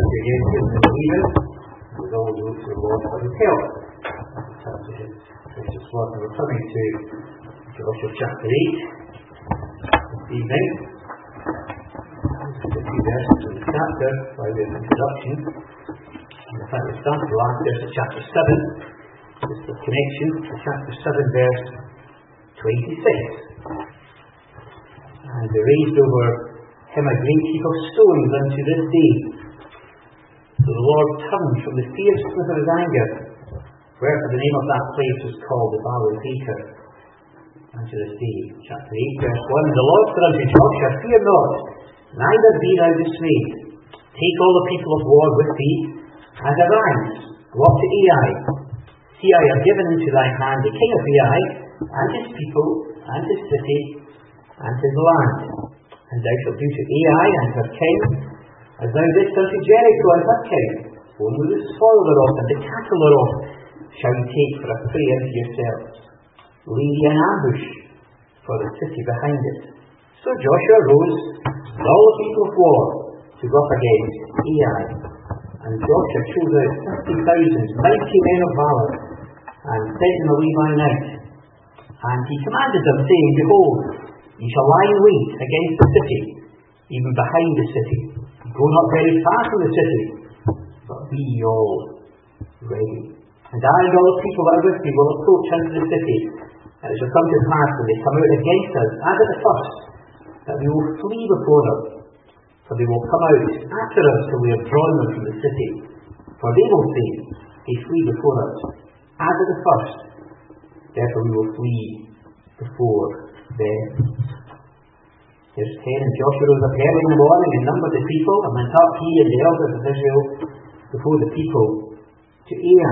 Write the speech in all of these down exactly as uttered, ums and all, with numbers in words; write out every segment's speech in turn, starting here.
again to the believers, with all those who the Lord for his help. That's his precious word. And we're coming to Joshua chapter eight this evening. Just a few verses from the chapter by way of introduction. In fact, we start the last verse of chapter seven. Just the connection to chapter seven, verse twenty-six. And they raised over him a great heap of stones unto this day. So the Lord turned from the fierceness of his anger, wherefore the name of that place was called the Valley of Acre, unto this day. Chapter eight, verse one. And the Lord said unto Joshua, Fear not, neither be thou dismayed. Take all the people of war with thee, and arise, go up to Ai. See, I have given into thy hand the king of Ai, and his people, and his city, and his land. And thou shalt do to Ai and her king, as thou didst unto Jericho and her king. Only the spoil thereof and the cattle thereof shall ye take for a prey unto yourselves. Lay ye an ambush for the city behind it. So Joshua rose with all the people of war to go up against Ai. And Joshua chose out fifty thousand mighty men of valour, and sent them away by night. And he commanded them, saying, Behold, ye shall lie in wait against the city, even behind the city. Go not very far from the city, but be ye all ready. And I and all the people that are with me will approach unto the city. And it shall come to pass when they come out against us, as at the first, that we will flee before them. For they will come out after us till we have drawn them from the city. For they will say, They flee before us, as at the first. Therefore we will flee before them. Verse ten. And Joshua rose up early in the morning and numbered the people, and went up he and the elders of Israel before the people to Ai.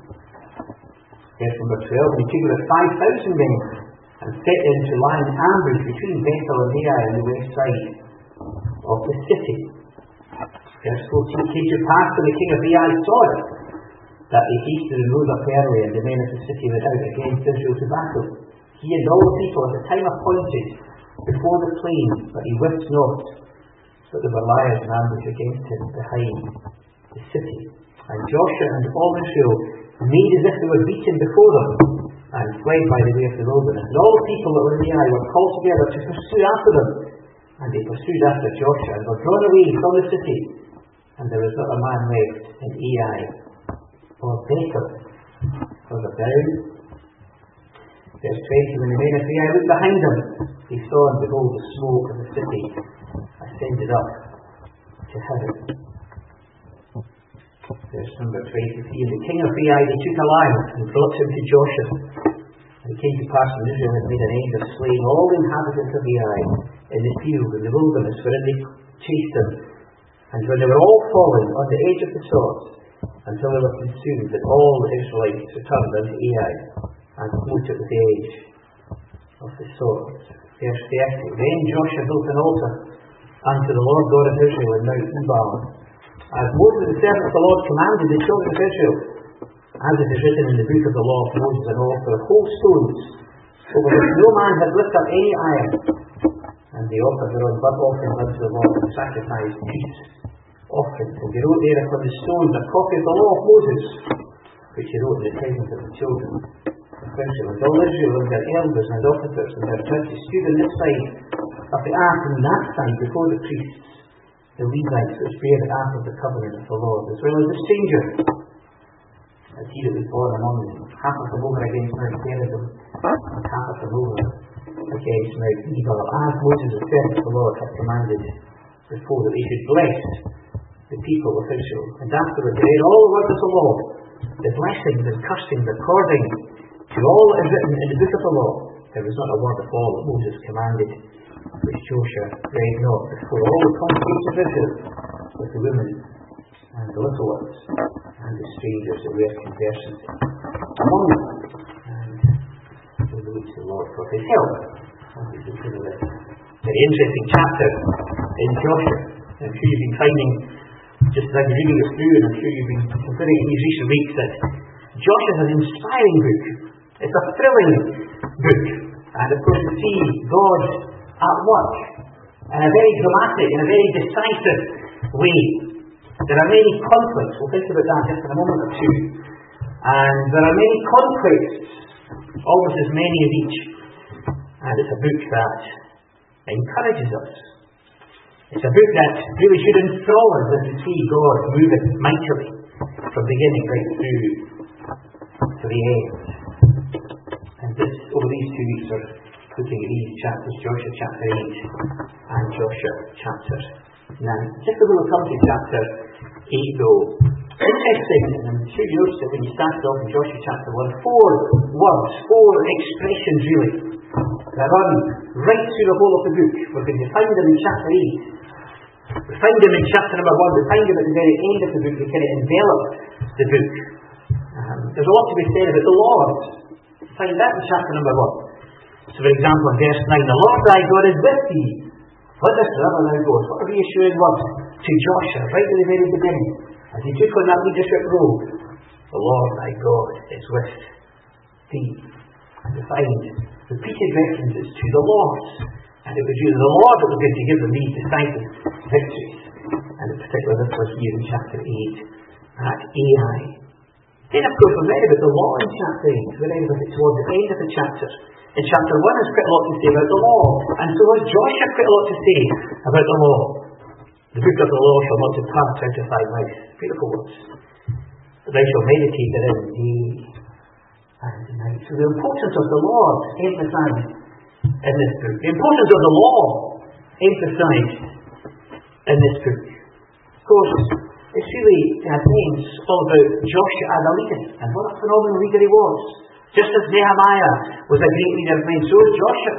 Verse number twelve. And he took about five thousand men, and set them to lie in ambush between Bethel and Ai on the west side of the city. Verse fourteen. It came to pass when the king of Ai saw it, that they hasted and rose up early, and the men of the city went out against Israel to battle. He and all the people at the time appointed before the plain, but he wist not that there were liers in ambush against him behind the city. And Joshua and all Israel made as if they were beaten before them, and fled by the way of the wilderness. And all the people that were in Ai were called together to pursue after them. And they pursued after Joshua, and were drawn away from the city. And there was not a man left in Ai or Bethel further down. Verse twenty. When the men of Ai looked behind them, they saw and behold the smoke of the city ascended up to heaven. Verse number twenty-three. And the king of Ai, they took a lion and brought him to Joshua. And it came to pass when Israel had made an end of slaying all the inhabitants of Ai in the field, in the wilderness, wherein they chased them, and when they were all fallen on the edge of the sword, until they were consumed, that all the Israelites returned unto Ai, and smote it with the edge of the sword. Verse thirty. Then Joshua built an altar unto the Lord God of Israel in Mount Ebal, as Moses the servant of the Lord commanded the children of Israel, as it is written in the book of the law of Moses, an altar of whole stones, over which no man had lifted up any iron. And they offered their own burnt offerings unto the Lord, and sacrificed peace offerings. And they wrote there upon the stones a copy of the law of Moses, which he wrote in the presence of the children of Israel. And all Israel and their elders and officers and their judges stood on this side of the ark, and on that side before the priests, the Levites, which bear the ark of the covenant of the Lord, as well as the stranger, as he that was born among them. Half of them over against Mount Gerizim, and half of them over against Mount Ebal, as Moses the servant of the Lord had commanded before, that they should bless the people of Israel. And afterward they read all the words of the law, the blessings and cursings according to all that is written in the book of the law. There was not a word of all that Moses commanded which Joshua read not before all the congregation of Israel, with the women and the little ones and the strangers that were conversant among them. And we look to the Lord for his help as we consider this very interesting chapter in Joshua. I'm sure you've been finding, just as I've been reading it through, and I'm sure you've been considering in these recent weeks, that Joshua is an inspiring book. It's a thrilling book. And of course we see God at work in a very dramatic, in a very decisive way. There are many conflicts. We'll think about that just in a moment or two. And there are many conquests, almost as many as each. And it's a book that encourages us. It's a book that really should enthrall us as we see God moving mightily from beginning right through to the end. And this, over these two weeks, we're looking at these chapters, Joshua chapter eight and Joshua chapter nine. Just as we'll come to chapter eight though, interesting, and I'm sure you noticed it when you started off in Joshua chapter one, four words, four expressions really, that run right through the whole of the book. We're going to find them in chapter eight. We find them in chapter number one. We find them at the very end of the book. They kind of envelop the book. Um, there's a lot to be said about the Lord. We find that in chapter number one. So for example, in verse nine, the Lord thy God is with thee, whithersoever thou goest. What a reassuring word to Joshua, right at the very beginning. As he took on that leadership role, the Lord thy God is with thee. And we find repeated references to the Lord. And it was the Lord that was going to give them these decisive victories. And in particular, this was here in chapter eight at Ai. Then, of course, we read about the law in chapter eight. We read about it towards the end of the chapter. In chapter one, there's quite a lot to say about the law. And so has Joshua quite a lot to say about the law. The book of the law shall not depart out of thy mouth. Beautiful words. But thou shalt meditate therein day and night. So the importance of the Lord emphasized in this book. The importance of the law emphasized in this book. Of course, it's really, in a sense, all about Joshua as a leader. And what a phenomenal leader he was. Just as Nehemiah was a great leader of men, so is Joshua.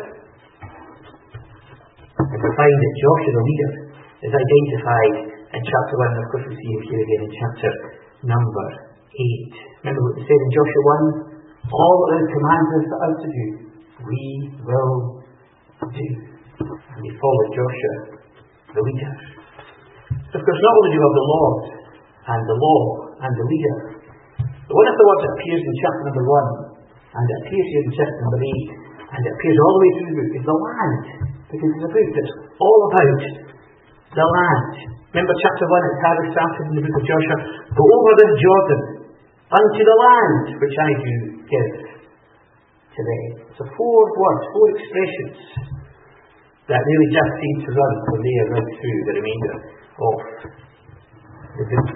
And we find that Joshua the leader is identified in chapter one, and of course we see it here again in chapter number eight. Remember what we said in Joshua one? All that thou commandest us to do, we will do. And we follow Joshua, the leader. Of course, not only do we have the Lord and the law and the leader, but one of the words that appears in chapter number one, and it appears here in chapter number eight, and it appears all the way through the book, is the land. Because it's a book that's all about the land. Remember chapter one, it's how we started in the book of Joshua. Go over this Jordan unto the land which I do give to them. So four words, four expressions that really just seem to run from there right through the remainder of the book.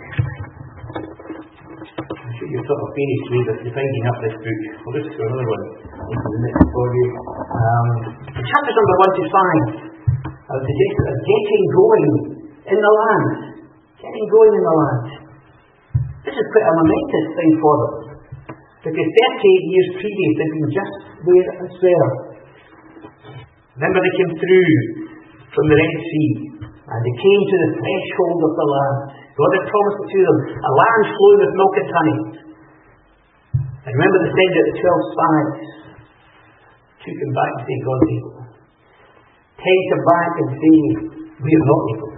I'm sure you've thought of various ways of dividing up this book. We'll just do another one into the next for you. Um, chapters number one to five, I would suggest that getting going in the land. Getting going in the land. This is quite a momentous thing for them. Because thirty-eight years previous they'd been just where it's there. Remember they came through from the Red Sea and they came to the threshold of the land. God had promised it to them, a land flowing with milk and honey. And remember they sent out the twelve spies. Took them back and said, God's able. Take them back and say, we are not able.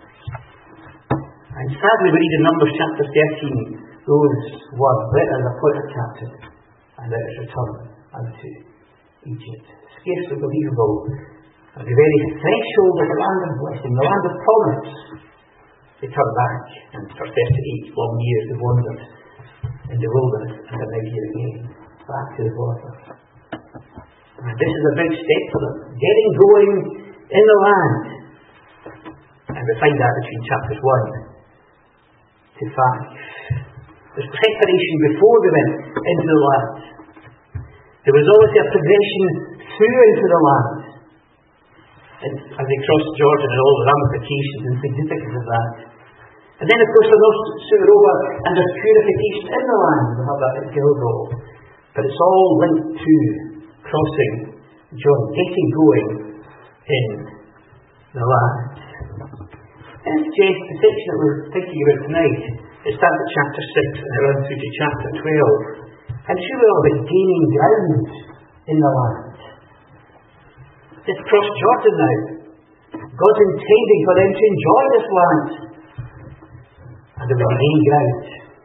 And sadly we read in Numbers chapter thirteen those words, let us appoint a captain and let us return unto Egypt. Scarcely believable. At the very threshold of the land of blessing, the land of promise, they turn back, and for thirty-eight long years they wandered in the wilderness, and are now here again, back to the border. And this is a big step for them, getting going in the land. And we find that between chapters one to five. There's preparation before they went into the land. There was always a progression through into the land. And as they crossed Jordan and all the ramifications and significance of that. And then of course they're not soon over and there's purification in the land. We have that at Gilgal. But it's all linked to crossing Jordan, getting going in the land. And suggest the section that we're thinking about tonight, it starts at chapter six and it runs through to chapter twelve. And it's really all about gaining ground in the land. They've crossed Jordan now. God's intending for them to enjoy this land. And they will gain ground.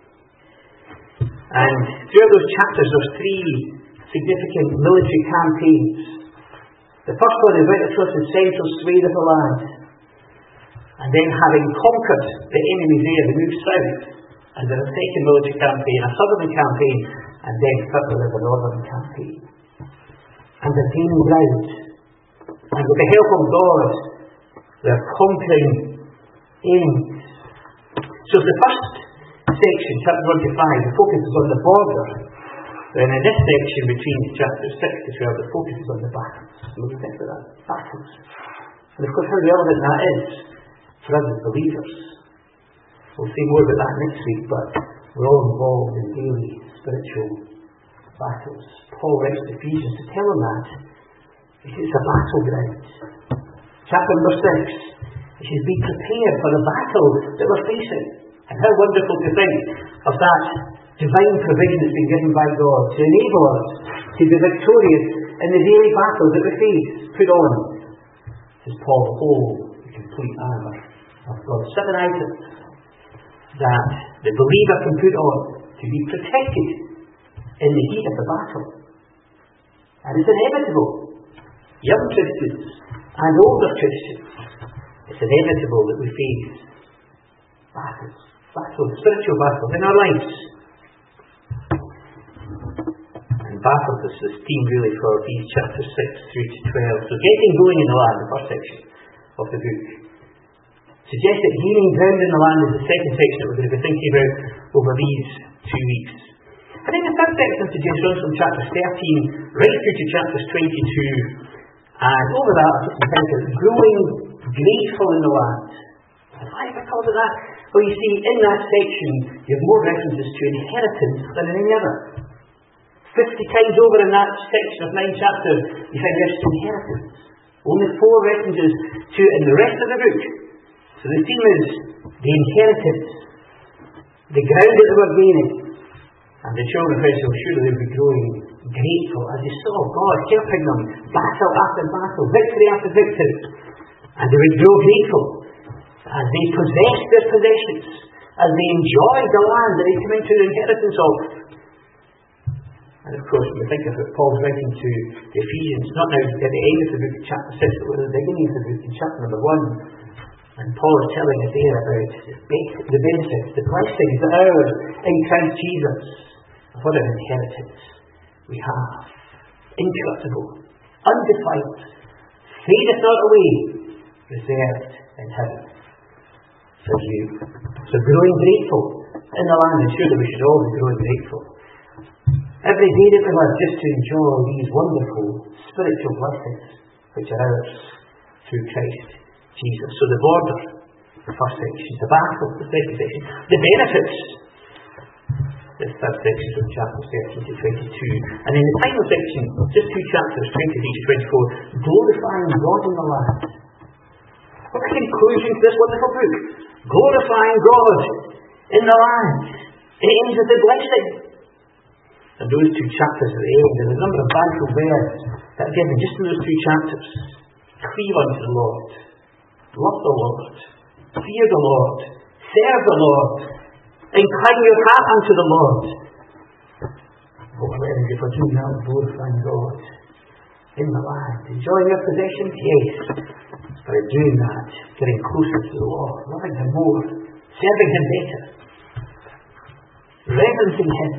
And throughout those chapters there's three significant military campaigns. The first one is right across the central swathe of the land. And then, having conquered the enemies there, they moved south. And there was a second military campaign, a southern campaign, and then further there's a northern campaign. And they're gaining ground. And with the help of God, they're conquering enemies. So the first section, chapter one to five, the focus is on the border. Then in this section, between chapters six to twelve, the focus is on the battles. We'll think about that. Battles. And of course, how relevant that is for us as believers. We'll see more about that next week, but we're all involved in daily spiritual battles. Paul writes to Ephesians to tell them that. It is a battleground. Chapter number six, it says, be prepared for the battle that we're facing. And how wonderful to think of that divine provision that's been given by God to enable us to be victorious in the daily battles that we face. Put on, says Paul, all the complete armour of God. Seven items that the believer can put on to be protected in the heat of the battle. And it's inevitable. Young Christians and older Christians, it's inevitable that we face battles, battles, spiritual battles in our lives. And battles is the theme really for these chapters six through to twelve. So getting going in the land, the first section of the book. Suggest that gaining ground in the land is the second section that we're going to be thinking about over these two weeks. And then the third section suggests runs from chapter thirteen right through to chapters twenty-two. And over that, I just entitled growing grateful in the land. And why have I called it that? Well, you see, in that section, you have more references to inheritance than in any other. Fifty times over in that section of nine chapters, you find reference to inheritance. Only four references to it in the rest of the book. So the theme is the inheritance, the ground that they were gaining. And the children of Israel, surely they would be growing grateful as they saw God helping them battle after battle, victory after victory. And they would grow grateful as they possessed their possessions, as they enjoyed the land that they came into the inheritance of. And of course, when we think of it, Paul's writing to the Ephesians, not now at the end of the book, chapter six, but at the beginning of the book, in chapter number one. And Paul is telling us there about the benefits, the blessings that are ours in Christ Jesus. What an inheritance we have. Incorruptible, undefiled, fadeth not away, reserved in heaven for you. So growing grateful in the land, and surely we should all be growing grateful. Every day that we live, just to enjoy these wonderful spiritual blessings which are ours through Christ Jesus. So the border, the first section, the battle, the second section, the benefits, this third section from chapters thirteen to twenty-two. And in the final section, just two chapters, twenty-three to twenty-four, glorifying God in the land. What a conclusion to this wonderful book. Glorifying God in the land. It ends with the blessing. And those two chapters at the end, there's a number of vital verbs that are given just in those two chapters. Cleave unto the Lord. Love the Lord. Fear the Lord. Serve the Lord. Incline your heart unto the Lord. Oh, whether if we're doing that, glorifying God in the land, enjoying your possessions, yes, but in doing that, getting closer to the Lord, loving Him more, serving Him better, reverencing Him,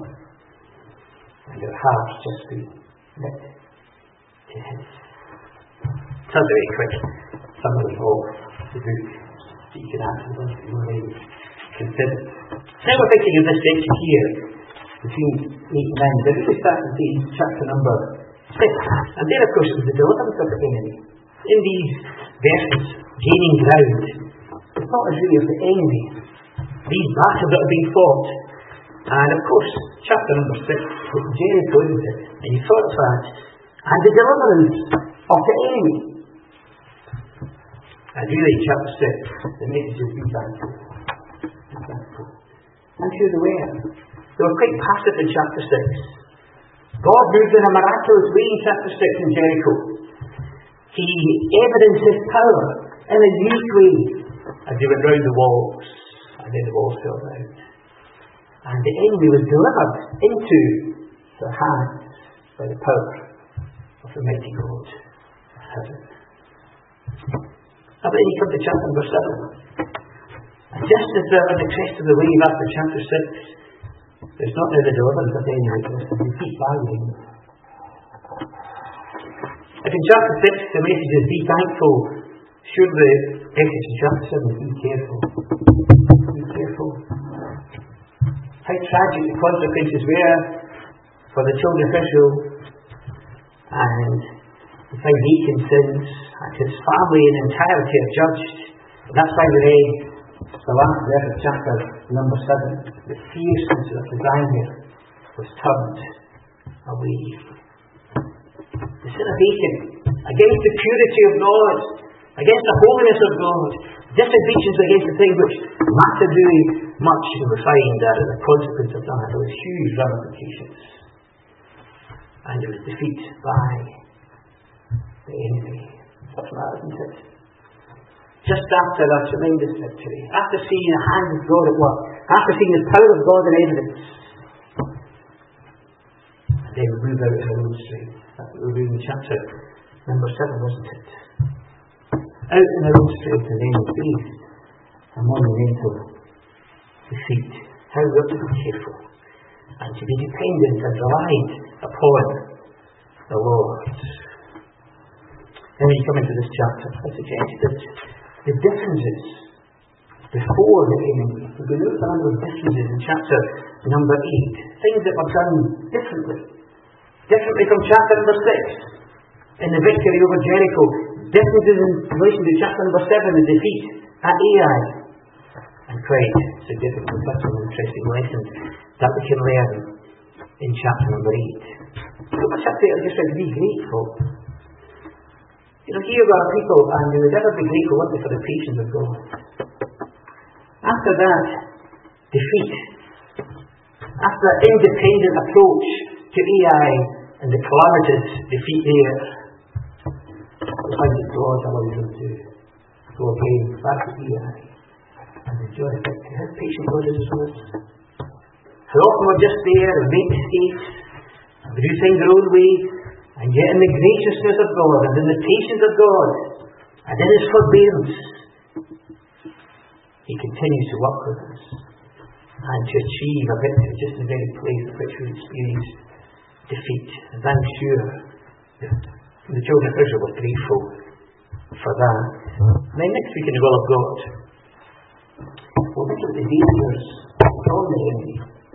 and your hearts just be knit to His. It's a very quick summary of the book that you can actually look at your name. Consider. So we're thinking of this section here, between eight and nine, but really starting to chapter number six. And there, of course, is the deliverance of the enemy. In these verses, gaining ground, the thought is really of the enemy. These battles that are being fought. And of course, chapter number six, with Jericho, isn't it? And you thought of that. And the deliverance of the enemy. And really, in chapter six, the message is be thankful. And who they were. They were quite passive in chapter six. God moved in a miraculous way in chapter six in Jericho. He evidenced His power in a unique way as they went round the walls, and then the walls fell down. And the enemy was delivered into their hands by the power of the mighty God of heaven. And then you come to chapter number seven. And just as they're on the crest of the wave after chapter six, it's not now the deliverance of any like this, they keep valuing. If in chapter six the message is be thankful, surely the message in chapter seven is be careful. Be careful. How tragic the consequences were for the children of Israel, and how Achan sins, and his family in entirety are judged. And that's why we read the last verse of chapter number seven. The fierceness of his anger was turned away. The sin of Achan against the purity of God, against the holiness of God, disobedience against the thing which mattered really much, and we find that as a consequence of that there was huge ramifications. And it was defeat by the enemy. Such that, isn't it? Just after that tremendous victory, after seeing the hand of God at work, after seeing the power of God in evidence, and then we move out in our own strength. That's what we read in chapter number seven, wasn't it? Out in our own strength, and then we face a monumental defeat. How we have to be careful and to be dependent and relied upon the Lord. Then when you come into this chapter, I suggest that the differences before the enemy, we're going to look at a number of differences in chapter number eight. Things that were done differently. Differently from chapter number six, in the victory over Jericho. Differences in relation to chapter number seven, the defeat at Ai. And quite significant, such an interesting lesson that we can learn in chapter number eight. So much up there, I just said, be grateful. You know, here are people, and they would never be grateful, weren't they, for the patience of God. After that defeat, after that independent approach to Ai and the calamitous defeat there, we find that God allows them to go again back to Ai and enjoy victory. How patient God is with us. How often we're just there and make mistakes, and we do things our own way, and yet in the graciousness of God, and in the patience of God, and in His forbearance, He continues to work with us, and to achieve a victory just in the very place in which we experience defeat. And I'm sure that the children of Israel were grateful for that. And then next week in the will of God, we'll look at the dangers from the enemy.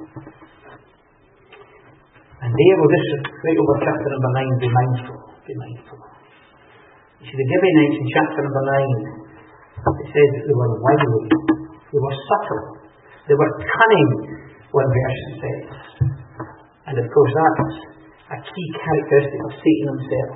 And there we'll just, right over chapter number nine, be mindful. Be mindful. You see, the Gibeonites in chapter number nine, it says that they were wily, they were subtle, they were cunning, one verse says. And of course that's a key characteristic of Satan himself.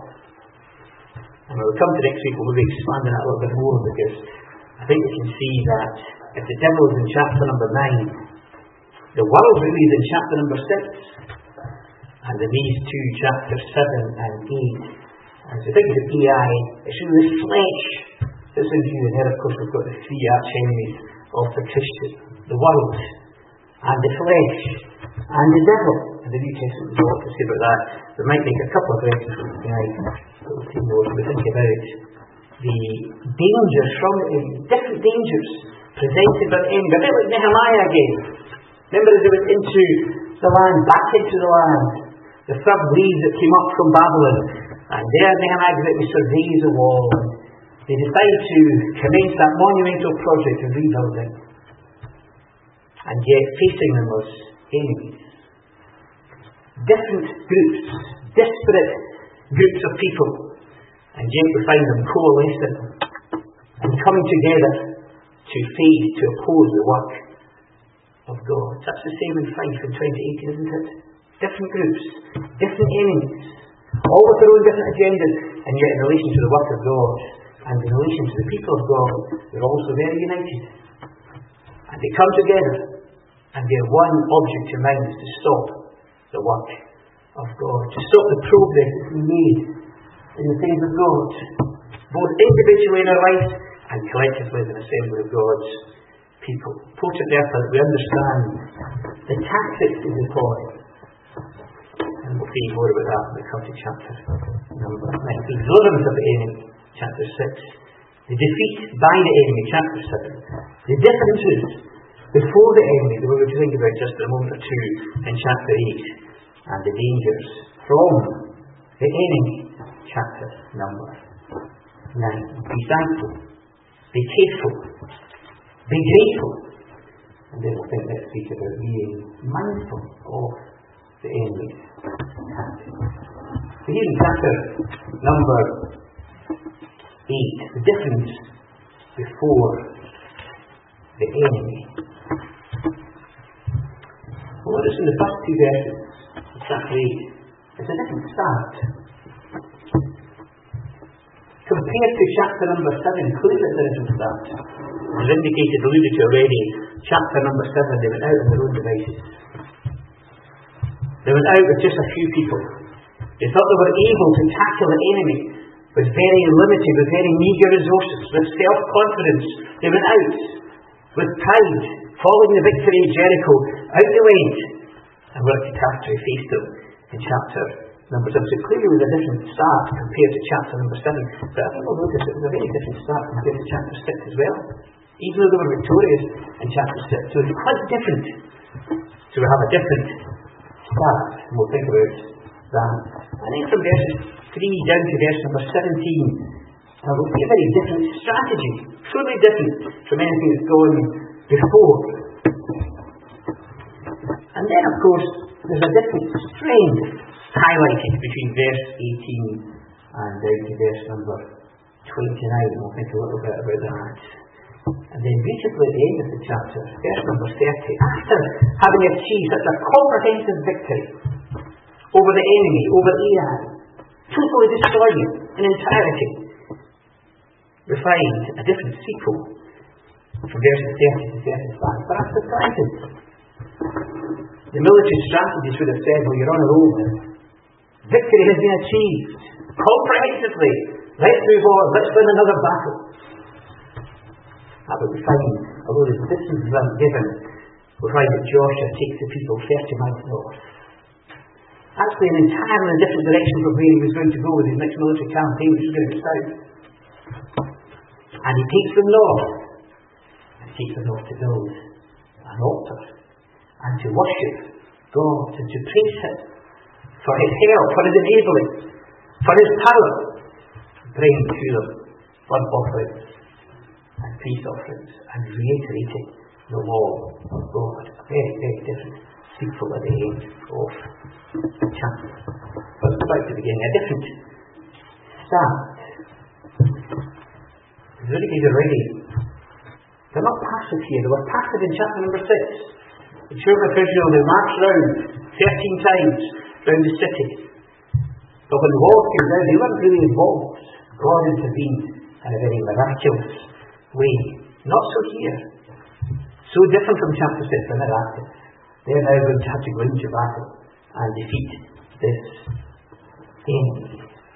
And when we come to next week, we'll maybe expand on that a little bit more, because I think we can see that if the devil is in chapter number nine, the world really is in chapter number six. And in these two, chapters seven and eight, as we think of Ai, it's really the flesh that's in view. And here, of course, we've got the three arch enemies of the Christian: the world, and the flesh, and the devil. And the New Testament is a lot to say about that. We might make a couple of references tonight, but we'll see more as we think about the dangers from the enemy, different dangers presented by the enemy. A bit like Nehemiah again. Remember as they went into the land, back into the land, the third wave that came up from Babylon, and there Nehemiah goes out and surveys the wall, and they decide to commence that monumental project of rebuilding. And yet facing them was enemies. Different groups, disparate groups of people, and yet we find them coalescing and coming together to face, to oppose the work of God. That's the same in five in twenty eighteen, isn't it? Different groups, different enemies, all with their own different agendas, and yet in relation to the work of God and in relation to the people of God, they're also very united. And they come together, and their one object in mind is to stop the work of God, to stop the progress that's been made in the things of God, both individually in our lives and collectively as an assembly of God's people. Important therefore that we understand the tactics they deploy. And we'll see more about that when we come to chapter number nine. The deliverance of the enemy, chapter six. The defeat by the enemy, chapter seven. The differences before the enemy, that we were to think about just a moment or two in chapter eight. And the dangers from the enemy, chapter number nine. Be thankful. Be careful. Be grateful. And then we'll think next week about being mindful of the enemy's tactics. So here in chapter number eight, the difference before the enemy. Well, notice in the first two verses of chapter eight, it's a different start. Compared to chapter number seven, clearly it's a different start. As indicated, alluded to already, chapter number seven, they went out on their own devices. They went out with just a few people. They thought they were able to tackle the enemy with very limited, with very meagre resources, with self-confidence. They went out with pride, following the victory of Jericho. Out they went, and what a catastrophe faced them in chapter number seven. So clearly it was a different start compared to chapter number seven. But I think we'll notice it was a very different start compared to chapter six as well. Even though they were victorious in chapter six. So it's quite different. So we have a different start, and we'll think about that. And then from verses three down to verse number seventeen, uh, we'll see a very different strategy. Truly different from anything that's gone before. And then, of course, there's a different strength highlighted between verse eighteen and down to verse number twenty-nine. We'll think a little bit about that. And then beautifully at the end of the chapter, verse number thirty, after having achieved such a comprehensive victory over the enemy, over Ahab, totally destroying it in entirety, we find a different sequel from verses thirty to thirty-five. But I'm surprised. The military strategists would have said, well, you're on a roll now. Victory has been achieved comprehensively. Let's move on. Let's win another battle. But we find, although the distance is given, we find that Joshua takes the people thirty miles north. Actually, an entirely different direction from where he was going to go with his next military campaign, which was going to be south. And he takes them north. And he takes them north to build an altar and to worship God and to praise Him for His help, for His enabling, for His power, bringing to them blood offerings and peace offerings and reiterating the law of God. A very, very different sequel at the end of the chapter. But it's about to begin a different start. The Leviticus are ready. They're not passive here. They were passive in chapter number six. The children of Israel, they marched round thirteen times round the city. But when the war came down, they weren't really involved. God intervened in a very miraculous way. Not so here. So different from chapter six, they're not active. They're now going to have to go into battle and defeat this enemy.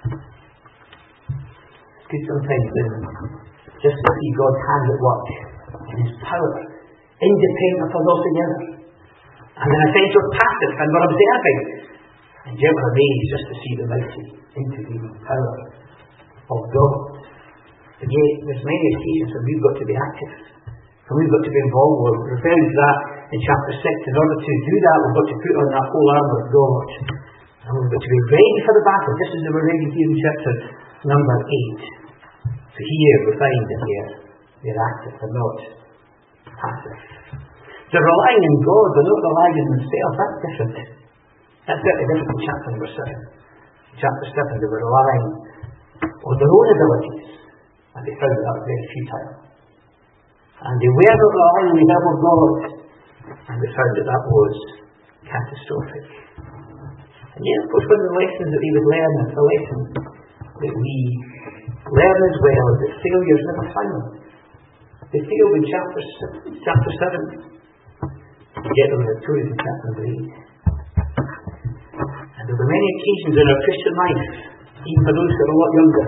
It's good sometimes then just to see God's hand at work in His power, independent of us altogether. And in a sense we're passive and we're observing. And yet we're amazed just to see the mighty intervening power of God. And yet there's many occasions when we've got to be active. And we've got to be involved. We're referring to that in chapter six. In order to do that, we've got to put on that whole armour of God. And we've got to be ready for the battle, just as they were ready here in chapter number eight. So here we find that they're, they're active, they're not passive. They're relying on God, they're not relying on themselves. That's different. That's very different from chapter number seven. In chapter seven, they were relying on their own abilities, and they found that very futile. And they were not relying on the help of God, and they found that that was catastrophic. And yet, of course, one of the lessons that they would learn, is a lesson that we learn as well, is that failure is never final. They failed in chapter, chapter seven. Yet they were victorious in chapter number eight. And there were many occasions in our Christian life, even for those who are a lot younger,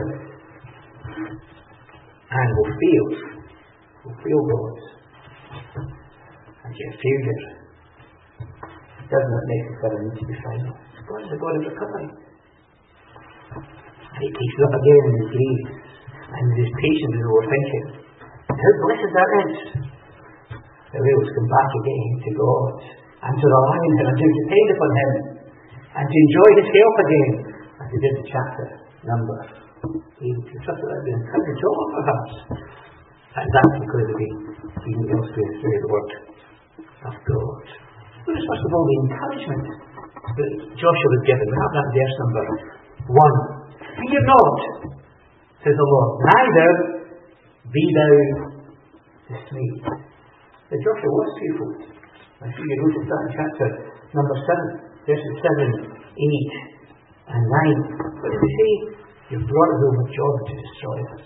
and will fail. Will fail God. And yet failure does not necessarily need to be final. God is a God of recovery. And He takes us up again in His grace and it is patient as we're thinking. How blessed that is. That we will come back again to God and to rely on Him and to depend upon Him and to enjoy His help again, as we did in chapter number eight. We trust that we encourage all perhaps. And that's because we see elsewhere through the word of God. Notice first of all the encouragement that Joshua was given. We have that verse number one. Fear not, says the Lord, neither be thou dismayed. But Joshua was fearful. I'm sure you noticed that in chapter number seven, verses seven, eight, and nine. What did he say? You've brought us over Jordan to destroy us.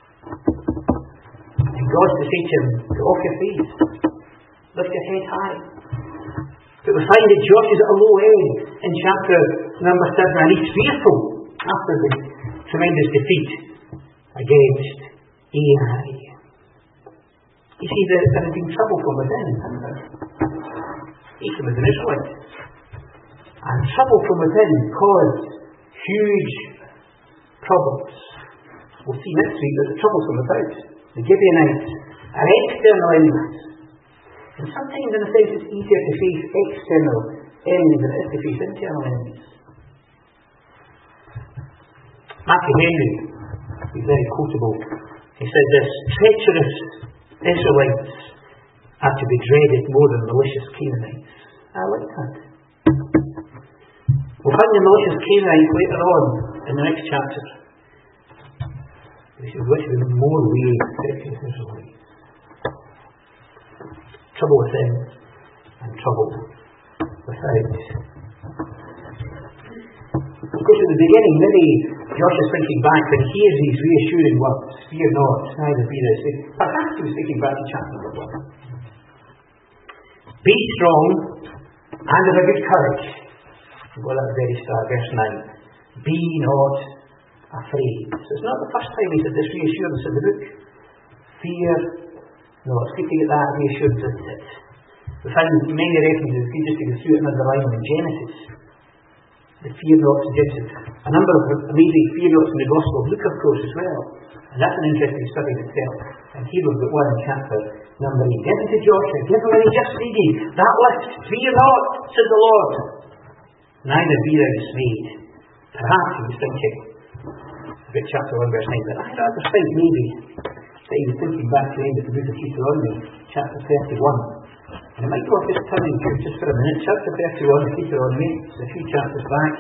And God to say to him, get off your face, lift your head high. But we find that Joshua's at a low end in chapter number seven, and he's fearful after the tremendous defeat against Ai. You see, there has been trouble from within, hasn't there? Even as an Israelite. And trouble from within caused huge problems. We'll see next week that the trouble from without, the Gibeonites, are external enemies. And sometimes, in a sense, it's easier to face external enemies than it is to face internal enemies. Matthew Henry, he's very quotable. He said this: treacherous Israelites are to be dreaded more than malicious Canaanites. I like that. We'll find the malicious Canaanites later on in the next chapter. This is which of the more weary treacherous Israelites. Trouble within and trouble without. Of course, at the beginning, maybe Joshua's thinking back when he hears these reassuring words, fear not, neither be thou dismayed. Perhaps he was thinking back to chapter number one. Be strong and of a good courage. Well, at the very start, verse nine. Be not afraid. So it's not the first time he said this reassurance in the book. Fear not. It's good to get that reassurance, isn't it? We find many references, if you just to go through it and underline them in Genesis. The fear not suggested. A number of amazing fear nots in the Gospel of Luke, of course, as well. And that's an interesting study in itself. And here we've got one in chapter number eight. Give it to Joshua, give him what he just needed. That list, fear not, says the Lord. Neither be thou dismayed. Perhaps he was thinking about chapter one, verse nine, but I rather think maybe that he was thinking back to the end of the book of Deuteronomy, chapter thirty-one. And it might be worth just turning to just for a minute. Chapter thirty-one of Deuteronomy, it's a few chapters back.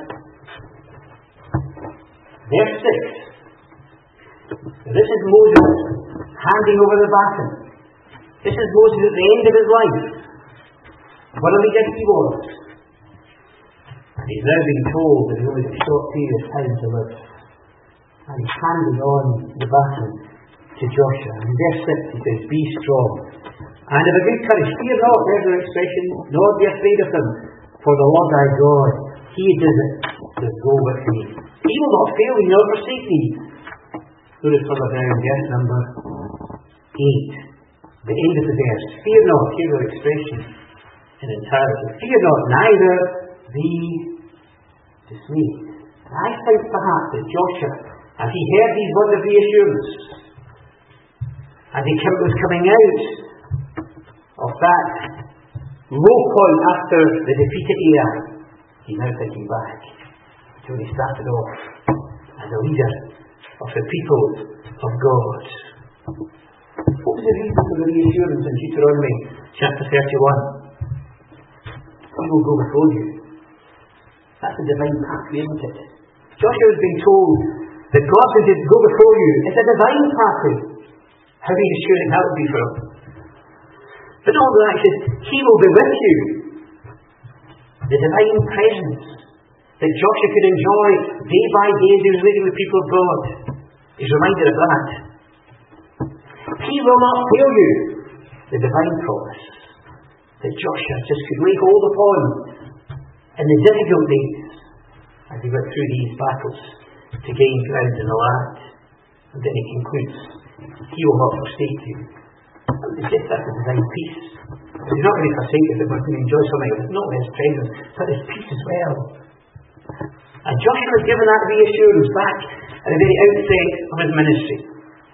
Verse six. This is Moses handing over the baton. This is Moses at the end of his life. What a leader he was. And he's now being told that he's only got a short period of time to live. And he's handing on the baton to Joshua. And in verse six he says, be strong and of a good courage. Fear not, there's an expression, nor be afraid of them. For the Lord thy God, He does it, does go with thee. He will not fail thee, nor forsake thee. Notice further down, verse number eight. The end of the verse. Fear not, here's our expression in entirety. Fear not, neither be dismayed. I think perhaps that Joshua, as he heard these words of reassurance, as he was coming out of that low point after the defeat at Ai, he's now thinking back to when he started off as a leader of the people of God. What was the reason for the reassurance in Deuteronomy chapter thirty-one? He will go before you. That's a divine pathway, isn't it? Joshua has been told that God will just go before you. It's a divine pathway. How reassuring that would be for him. But all that, he says, He will be with you. The divine presence that Joshua could enjoy day by day as he was leading the people of God. He's reminded of that. He will not fail you. The divine promise that Joshua just could lay hold upon in the difficult days as he went through these battles to gain ground in the land. And then he concludes, He will not forsake you. It's just that the divine peace. He's not going to forsake us if we're going to enjoy something. It's not His presence, but His peace as well. And Joshua was given that reassurance back at the very outset of his ministry.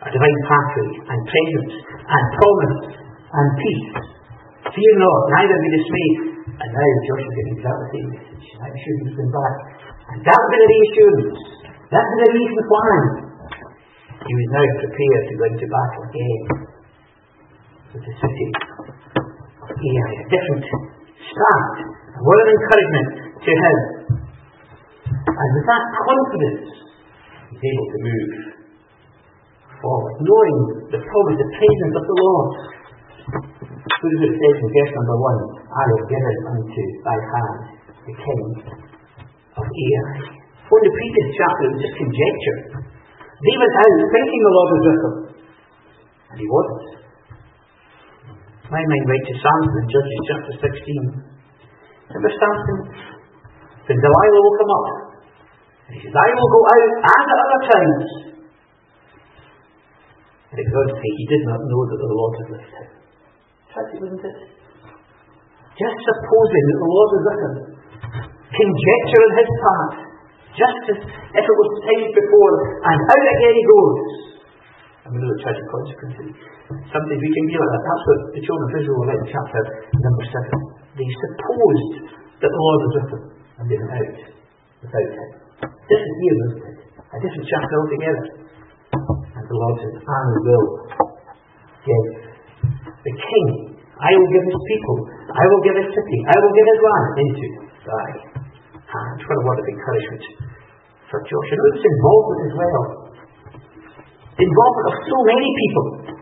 a divine pathway and presence and promise and peace. Fear not, neither be dismayed. And now Joshua getting exactly the same message. I'm sure he was going back. And that was the reassurance. That's the reason why he was now prepared to go into battle again with the city of Ai. A different start. A word of encouragement to him. And with that confidence, he's able to move forward, knowing the promise, the presence of the Lord. What does it say in verse number one? I have given unto thy hand the king of Ai. For in the previous chapter it was just conjecture. They went out thinking the Lord was with them. And he wasn't. My mind went to Samson in Judges chapter sixteen. Remember Samson? Then Delilah will come up. And he says, I will go out as at other times. And it goes to say he did not know that the Lord had left him. Tragic, wasn't it? Just supposing that the Lord was with him. Conjecture on his part. Just as if it was times before. And out again he goes. And we know the tragic consequences. Sometimes we can be like that. That's what the children of Israel were like in chapter number seven. They supposed that the Lord was with them. And they went out without him. This is here, isn't it? A different chapter altogether. And the Lord says, I will give the king, I will give his people, I will give his city, I will give his land into thy hand. What a word of encouragement for Joshua. Notice involvement as well. The involvement of so many people.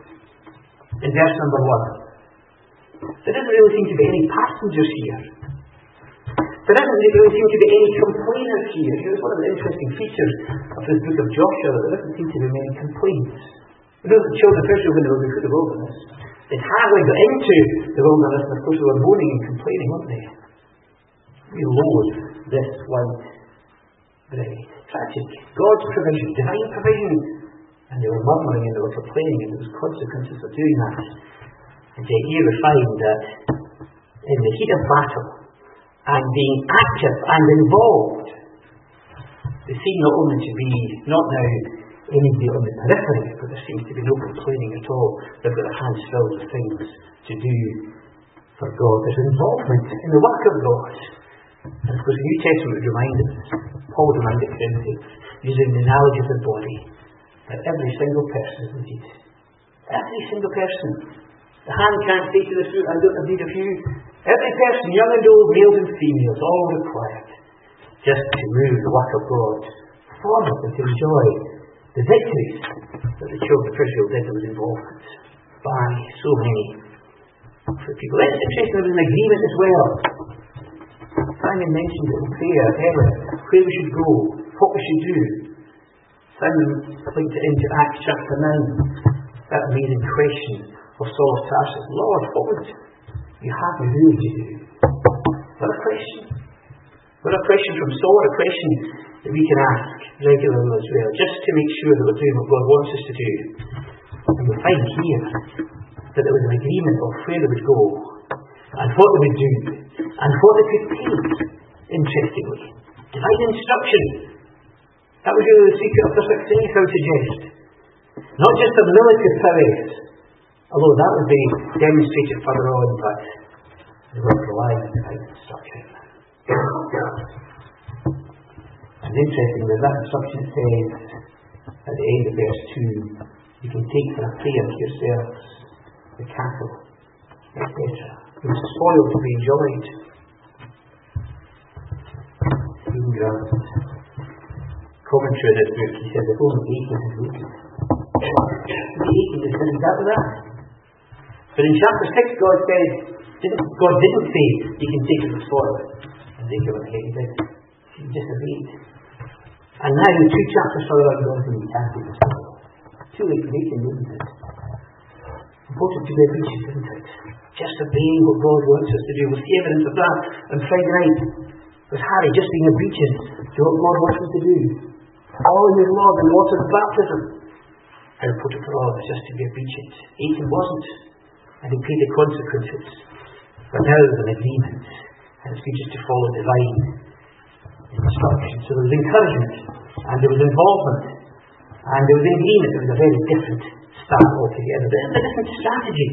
In verse number one. There doesn't really seem to be any passengers here. There doesn't really seem to be any complainers here. Here's one of the interesting features of this book of Joshua, that there doesn't seem to be many complaints. You know, the children of Israel, when they were through the wilderness, they'd hardly got into the wilderness, and of course they were moaning and complaining, weren't they? We loathe this white bread. Tragic. God's provision, divine provision. And they were murmuring and they were complaining, and there was consequences for doing that. And yet here we find that in the heat of battle, and being active and involved, they seem not only to be, not now anybody on the periphery, but there seems to be no complaining at all. They've got their hands filled with things to do for God. There's involvement in the work of God. And of course the New Testament would remind us, Paul would remind the Corinthians, using the analogy of the body, that every single person is needed. Every single person. The hand can't say to the foot, I don't have need of you. Every person, young and old, males and females, all required just to move the work of God forward and to enjoy the victories that the children of Israel did that was involvement by so many people. It's interesting, there was an agreement as well. Simon mentioned it in prayer earlier, where we should go, what we should do. Simon linked it into Acts chapter nine, that amazing question of Saul of Tarsus. Lord, what would you have me do to do? What a question. What a question from Saul, a question that we can ask regularly as well, just to make sure that we're doing what God wants us to do. And we find here that there was an agreement of where they would go, and what they would do, and what they could take, interestingly. Divine instruction. That was really the secret of their success, I would suggest. Not just of military prowess, although that would be demonstrated further on, but they were relying on divine instruction. And interesting that that instruction says at the end of verse two, you can take for a prey unto yourselves the cattle, et cetera. It was spoiled to be enjoyed. Stephen Grant, commentary on this book, he says if only Achan had waited. Achan had said exactly that. But in chapter six God said, didn't, God didn't say you can take it for spoil. And they go ahead and did. He disobeyed. And now two chapters further on God says you can't take the spoil. Too late for Achan, isn't it? Important to be obedient, isn't it? Just obeying what God wants us to do. We'll see evidence of that on Friday night. With Harry just being obedient to what God wants him to do. Following his law and the water of baptism. How important for all of us just to be obedient. Achan wasn't. And he paid the consequences. But now there's an agreement. And it's good just to follow divine instruction. So there was encouragement. And there was involvement. And there was agreement it was a very different start altogether. But it was a different strategy.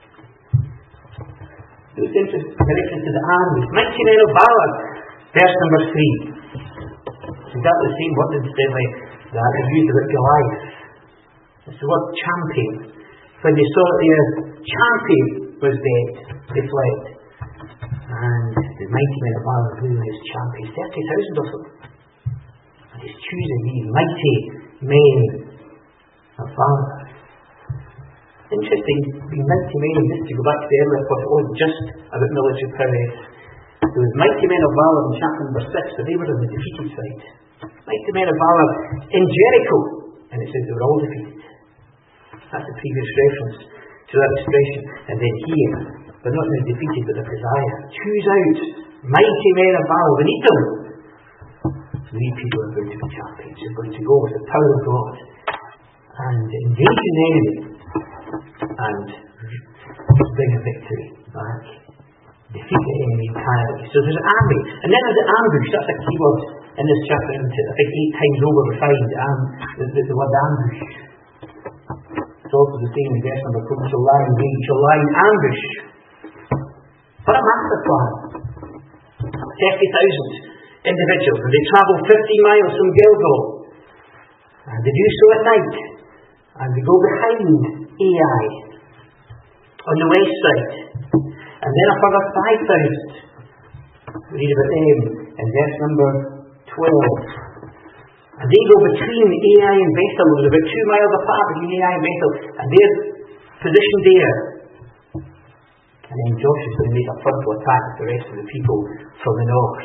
It was interesting, the reference to the army. Mighty men of valor, verse number three. Is that the same word incidentally that is used about Goliath? It's the word champion. When they saw that their champion was dead, they fled. And the mighty men of valor blew his champions, thirty thousand of them. And he's choosing these mighty men of valor. Interesting, being mighty men, just to go back to the earlier point, it wasn't just about military prowess. There was mighty men of valor in chapter number six, but they were on the defeated side. Mighty men of valor in Jericho, and it says they were all defeated. That's the previous reference to that expression. And then here, they're not only defeated, but they're desire. Choose out mighty men of valor. We need them. These people are going to be champions. They're going to go with the power of God and engage the enemy and bring a victory back. Defeat the enemy entirely. So there's an army. And then there's an ambush. That's a key word in this chapter, isn't it? I think eight times over we find um, the, the, the word ambush. It's also the same in verse number four. Shall lie in wait, shall lie in ambush. What a master plan. thirty thousand individuals. And they travel fifty miles from Gilgal. And they do so at night. And they go behind Ai on the west side. And then a further five thousand. We read about them in verse number twelve. And they go between Ai and Bethel. It was about two miles apart between Ai and Bethel. And they're positioned there. And then Joshua's going to make a frontal attack with the rest of the people from the north.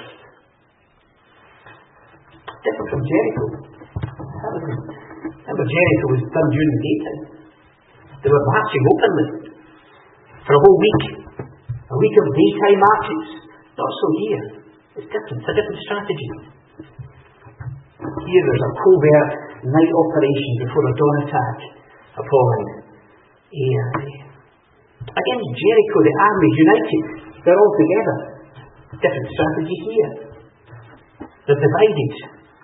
Different from Jericho. Remember, Jericho was done during the daytime. They were marching openly for a whole week. A week of daytime marches. Not so here. It's different. It's a different strategy. Here there's a covert night operation before a dawn attack upon Ai. Against Jericho, the army is united. They're all together. Different strategy here. They're divided.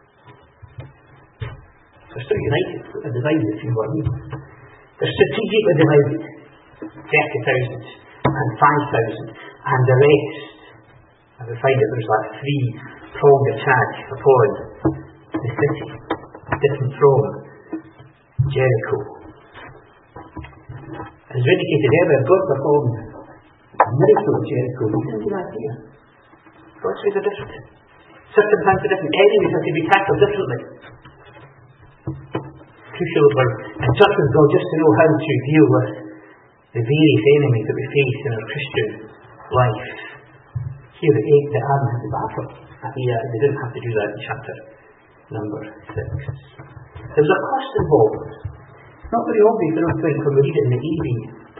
They're still united, but they're divided, if you want me. They're strategically divided. thirty thousand and five thousand and the rest. And we find that there's like three-pronged attack upon the city, different from Jericho. As indicated earlier, God performed a miracle at Jericho. He didn't do that here. God's ways are different. Circumstances are different. Enemies have to be tackled differently. Crucial for and such as God just to know how to deal with the various enemies that we face in our Christian life. Here the eight, the army had the battle. And he, uh, they didn't have to do that in chapter number six. There was a cost involved. Not very obvious, I don't think, when we read it in the E V.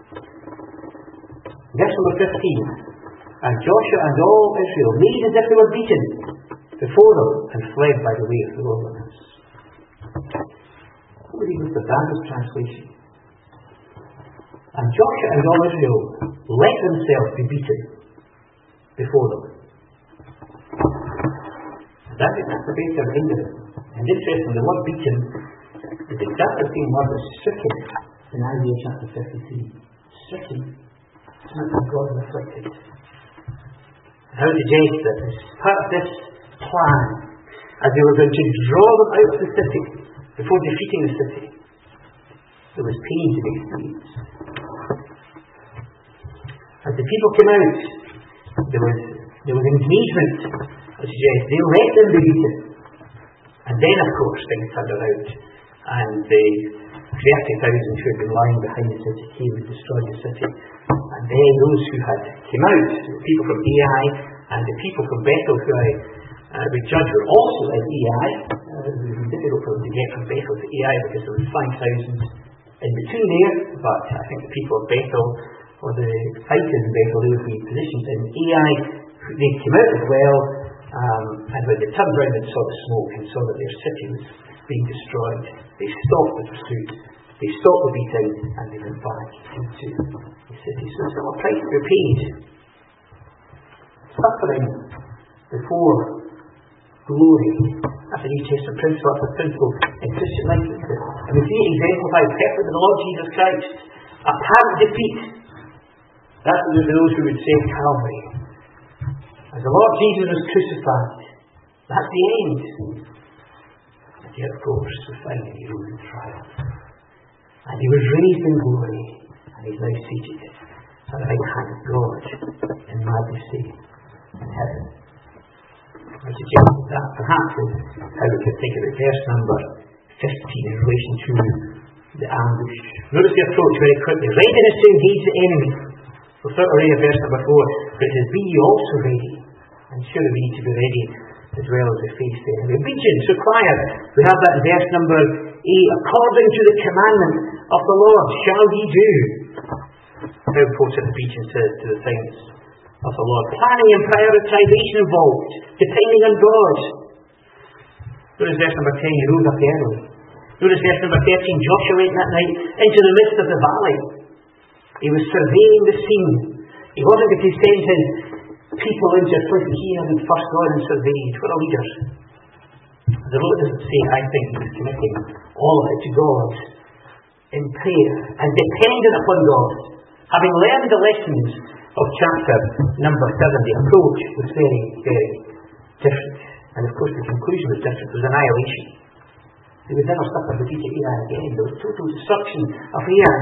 Verse number fifteen. And Joshua and all Israel made as if they were beaten before them and fled by the way of the wilderness. What we read with the Daniel's translation. And Joshua and all Israel let themselves be beaten before them. That is that's the base of England. And interesting, the word beaten is exactly the same word as stricken in Isaiah chapter fifty-three. Stricken. It's not that God is afflicted. I would suggest that as part of this plan, as they were going to draw them out of the city before defeating the city, there was pain to be experienced. As the people came out, there was there was engagement. I suggest they let them be beaten. And then, of course, things turned around, and the thirty thousand who had been lying behind the city came and destroyed the city. And then those who had came out, the people from Ai and the people from Bethel, who I uh, would judge were also in Ai. Uh, it was difficult for them to get from Bethel to Ai because there was five thousand in between there, but I think the people of Bethel, or the fighters in Bethel, they would be positioned in Ai. They came out as well, um, and when they turned around and saw the smoke and saw that their city was being destroyed, they stopped the pursuit, they stopped the beating, and they went back into the city. So it's a price to be paid. Suffering before glory. A That's a New Testament principle. That's a principle in Christian life. And we see it exemplified perfectly with the Lord Jesus Christ. Apparent defeat. That's what those who would say Calvary. As the Lord Jesus was crucified, that's the end. And yet, of course, we find that he rose in triumph. And he was raised in glory. And he's now seated at the right hand of God in majesty in heaven. I suggest that perhaps is how we could think of it. Verse number fifteen in relation to the ambush. Notice the approach very quickly. Readiness to engage the enemy. We'll start already at verse number four. But it says, be ye also ready. And surely we need to be ready as well as we face the enemy. Obedience required. We have that in verse number eight. According to the commandment of the Lord shall ye do. How important obedience is to the things of the Lord. Planning and prioritization involved. Depending on God. Notice verse number ten. He rose up early. Notice verse number thirteen. Joshua went that night into the midst of the valley. He was surveying the scene. He wasn't going to send his people into a place that he hadn't first gone and surveyed. What a leader. The Lord doesn't say, I think he was committing all of it to God in prayer and dependent upon God. Having learned the lessons of chapter number seven, the approach was very, very different. And of course the conclusion was different. It was annihilation. They would never suffer the defeat of Ai again. There was total destruction of Ai.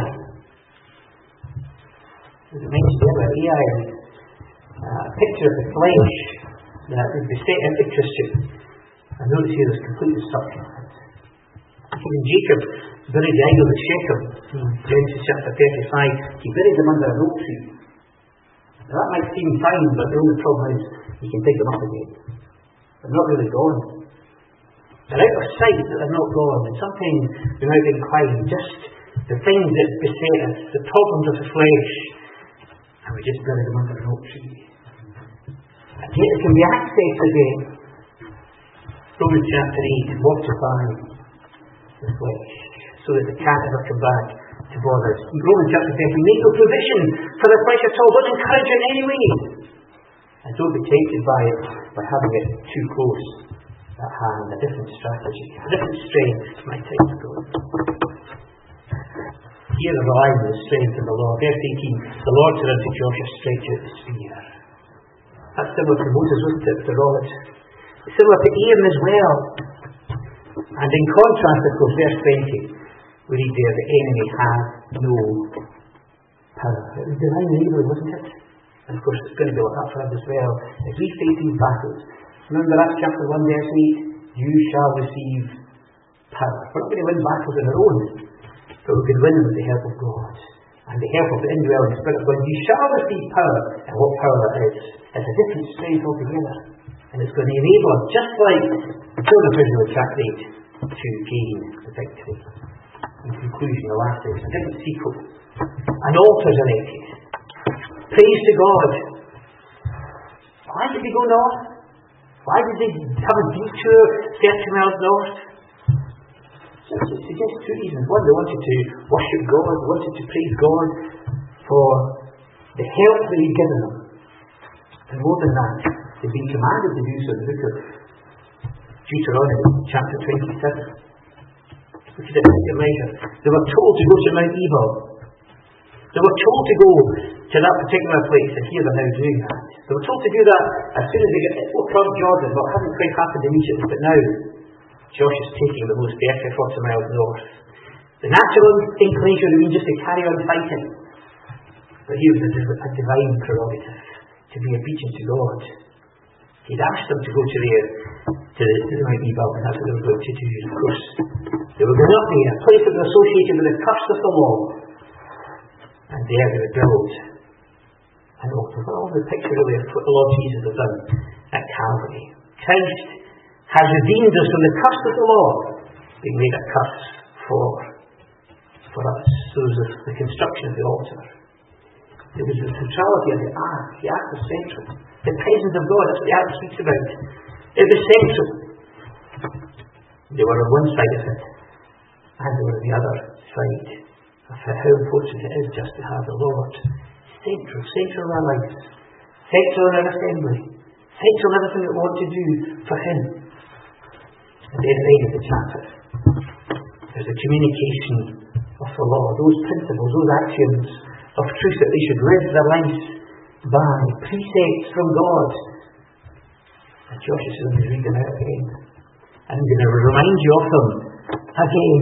As I mentioned earlier, Ai is a picture of the flesh that would beset every Christian. And notice here there's complete destruction. Even Jacob buried the idol of Shechem in Genesis chapter thirty-five. He buried them under an oak tree. Now that might seem fine, but the only problem is you can dig them up again. They're not really gone. They're out of sight, but they're not gone. And sometimes we might incline just the things that beset us, the problems of the flesh, and we just bury them under an oak tree. And yet it can be accessed again. Romans chapter eight, mortify the flesh, so that it can't ever come back to bother us. In Romans chapter thirteen, make no provision for the flesh at all. Don't encourage it in any way. And don't be tempted by it, by having it too close at hand. A different strategy, a different strength, my time to go. Here the relying on the strength of the Lord. Verse eighteen, the Lord said unto Joshua, stretch out the spear. That's similar to Moses, wasn't it? The rod. Similar to Aaron as well. And in contrast, of course, verse twenty, we read there, the enemy has no power. It was divine evil, wasn't it? And of course, it's going to be like that for us as well. As we face these battles, remember that chapter one, verse eight, you shall receive power. We're not going to win battles on our own, but we can win them with the help of God. And the help of the indwelling Spirit of God. You shall receive power. And what power that is, it's a different strength altogether. And it's going to enable us, just like the children of Israel in chapter eight, to gain the victory. In conclusion, the last is a different sequel. An altar is erected. Praise to God. Why did they go north? Why did they have a detour thirty miles north? It suggests two reasons. One, they wanted to worship God, they wanted to praise God for the help that He'd given them. And more than that, they've been commanded to do so in the book of Deuteronomy, chapter twenty-seven. Look at it in your measure. They were told to go to Mount Ebal. They were told to go to that particular place, and here they're now doing that. They were told to do that as soon as they get across Jordan, but it hasn't quite happened immediately. But now, Josh is taking the most thirty, forty miles north. The natural inclination would be just to carry on fighting. But here was a, a divine prerogative, to be obedient to God. He'd asked them to go to there, to the, to the Mount Ebal, and that's what they were going to do. Of course, they were going up there, a place that was associated with the curse of the law. And there they would build an altar. Well, all the picture really of what the Lord Jesus has done at Calvary. Christ has redeemed us from the curse of the law, being made a curse for, for us. So there was the construction of the altar. There was the centrality of the ark. The ark was central. The presence of God, that's what the ark speaks about. It was central. They were on one side of it, and they were on the other side of how important it is just to have the Lord central, central in our lives, central in our assembly, central in everything that we want to do for Him. at the end of the chapter. There's a communication of the law, those principles, those axioms of truth that they should live their lives by, precepts from God. And Joshua says, I'm going to read them out again. I'm going to remind you of them again.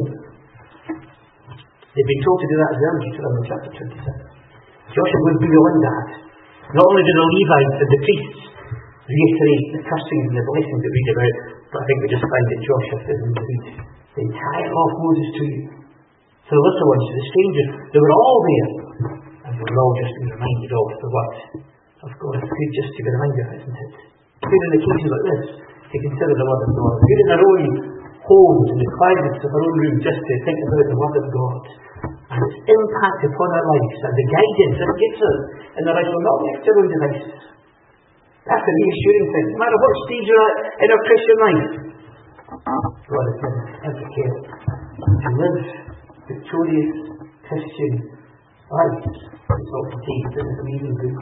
They've been told to do that as well in Deuteronomy chapter twenty-six. Joshua would be beyond that. Not only do the Levites and the priests reiterate the cursings and the blessings that we read about, but I think we just find that Joshua says in the read the entire law of Moses to you. To the little ones, to the strangers, they were all there. And we were all just being reminded of the word of God. It's good just to be reminded of, isn't it? It's good in occasions like this to consider the word of God. It's good in our own homes, in the quietness of our own room, just to think about the word of God and its impact upon our lives and the guidance that it gives us in our lives. We're not left to our own devices. That's a reassuring thing. No matter what stage you're at in our Christian life, God has given us every care to live victorious Christian lives. It's all contained in this reading book.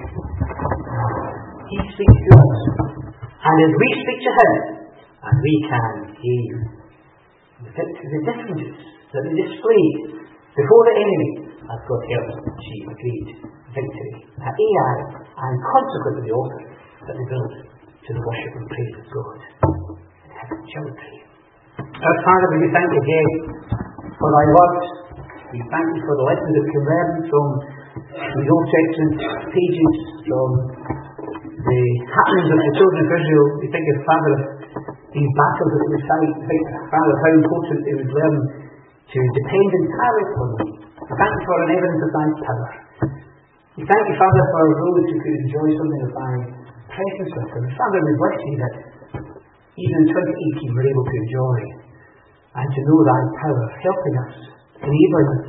He speaks to us, and as we speak to Him, and we can hear the, the differences that are displayed before the enemy, as God helps us achieve a great victory at Ai, and consequently the altar that we build to the worship and praise of God. Shall we pray? Our Father, we thank you again for thy word. We thank you for the lessons that we can learn from these Old Testament pages, from the happenings of the children of Israel. We think of, Father, these battles that we fight. We think, Father, how important they would learn to depend entirely upon you. We thank you for an evidence of thy power. We thank you, Father, for those who could enjoy something of thy presence with them. Father, we bless you that even in twenty eighteen we're able to enjoy and to know thy power, helping us, enabling us.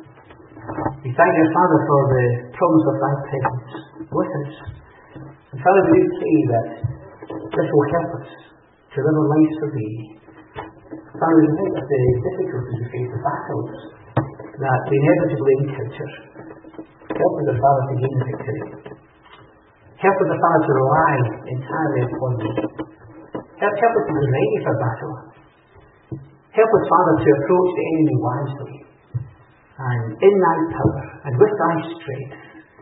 We thank you, Father, for the promise of thy presence with us. And Father, we do pray that this will help us to live our lives for thee. Father, we think of the difficulties we face, the battles that we inevitably encounter. Help us, Father, to gain the victory. Help us, Father, to rely entirely upon you. Help, help us to be ready for battle. Help us, Father, to approach the enemy wisely and in thy power and with thy strength.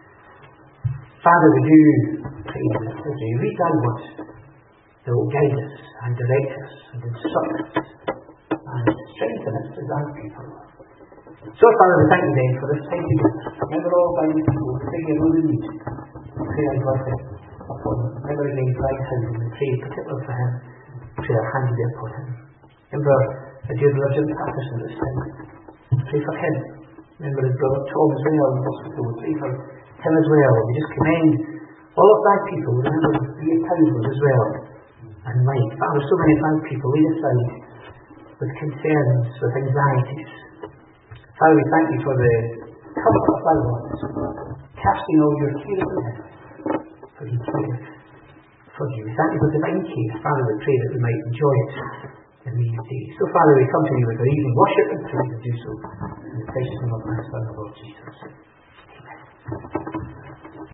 Father, we do pray that as we read thy word, that will guide us and direct us and instruct us and strengthen us as thy people. So, Father, we thank you then for this time together. Remember all thy people, we pray your own need. We pray thy blessing upon them. Remember again thy house, and we pray particularly for him. We pray our hand be upon him. Remember the dear brother Jim Patterson this time. We pray for him. Remember his brother Tom as well in the hospital. We pray for him as well. We just commend all of thy people. Remember the Townsend as well. And Mike. Father, so many of thy people laid aside with concerns, with anxieties. Father, we thank you for the comfort of thy words, casting all your care upon him, for he cares for you. We thank you for divine care. Father, we pray that we might enjoy it in these days. So, Father, we come to you with our evening worship and praise to do so in the precious name of my Son, the Lord Jesus. Amen.